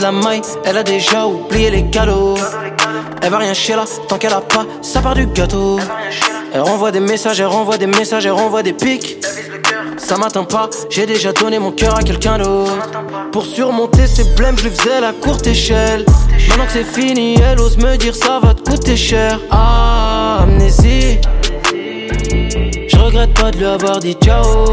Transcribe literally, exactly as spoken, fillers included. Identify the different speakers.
Speaker 1: de la maille, elle a déjà oublié les cadeaux. Elle va rien chier là, tant qu'elle a pas, ça part du gâteau. Elle renvoie des messages, elle renvoie des messages, elle renvoie des pics. Ça m'atteint pas, j'ai déjà donné mon cœur à quelqu'un d'autre. Pour surmonter ces blèmes, je lui faisais la courte échelle. Maintenant que c'est fini, elle ose me dire ça va te coûter cher. Ah, amnésie, je regrette pas de lui avoir dit ciao.